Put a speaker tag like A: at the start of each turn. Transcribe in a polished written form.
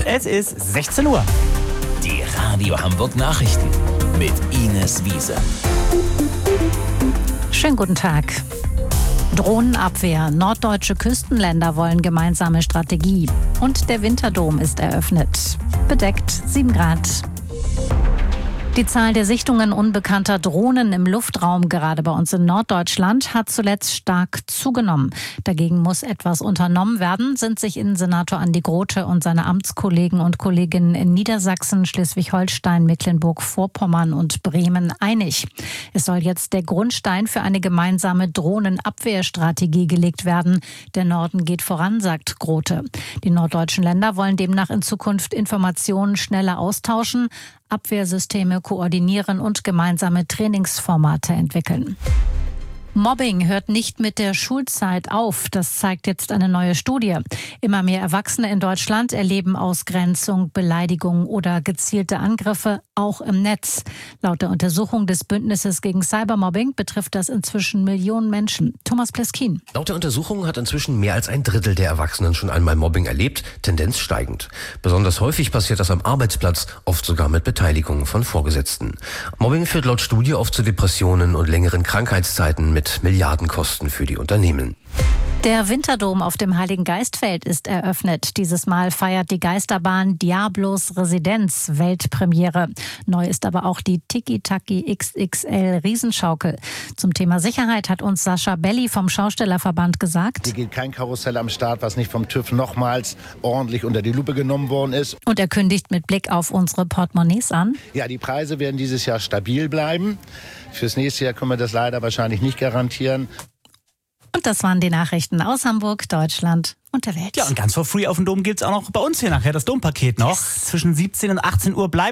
A: es ist 16 Uhr.
B: Die Radio Hamburg Nachrichten mit Ines Wiese.
C: Schönen guten Tag. Drohnenabwehr. Norddeutsche Küstenländer wollen gemeinsame Strategie. Und der Winterdom ist eröffnet. Bedeckt 7 Grad. Die Zahl der Sichtungen unbekannter Drohnen im Luftraum, gerade bei uns in Norddeutschland, hat zuletzt stark zugenommen. Dagegen muss etwas unternommen werden, sind sich Innensenator Andi Grote und seine Amtskollegen und Kolleginnen in Niedersachsen, Schleswig-Holstein, Mecklenburg-Vorpommern und Bremen einig. Es soll jetzt der Grundstein für eine gemeinsame Drohnenabwehrstrategie gelegt werden. Der Norden geht voran, sagt Grote. Die norddeutschen Länder wollen demnach in Zukunft Informationen schneller austauschen, Abwehrsysteme koordinieren und gemeinsame Trainingsformate entwickeln. Mobbing hört nicht mit der Schulzeit auf. Das zeigt jetzt eine neue Studie. Immer mehr Erwachsene in Deutschland erleben Ausgrenzung, Beleidigung oder gezielte Angriffe, auch im Netz. Laut der Untersuchung des Bündnisses gegen Cybermobbing betrifft das inzwischen Millionen Menschen. Thomas Pleskin.
D: Laut der Untersuchung hat inzwischen mehr als ein Drittel der Erwachsenen schon einmal Mobbing erlebt, Tendenz steigend. Besonders häufig passiert das am Arbeitsplatz, oft sogar mit Beteiligung von Vorgesetzten. Mobbing führt laut Studie oft zu Depressionen und längeren Krankheitszeiten mit Milliardenkosten für die Unternehmen.
C: Der Winterdom auf dem Heiligen Geistfeld ist eröffnet. Dieses Mal feiert die Geisterbahn Diablos Residenz Weltpremiere. Neu ist aber auch die Tiki-Taki XXL Riesenschaukel. Zum Thema Sicherheit hat uns Sascha Belli vom Schaustellerverband gesagt:
E: Hier geht kein Karussell am Start, was nicht vom TÜV nochmals ordentlich unter die Lupe genommen worden ist.
C: Und er kündigt mit Blick auf unsere Portemonnaies an:
E: Ja, die Preise werden dieses Jahr stabil bleiben. Fürs nächste Jahr können wir das leider wahrscheinlich nicht garantieren.
C: Und das waren die Nachrichten aus Hamburg, Deutschland und der Welt.
A: Ja, und ganz for free auf dem Dom gibt's auch noch bei uns hier nachher das Dompaket noch. Zwischen 17 und 18 Uhr bleibt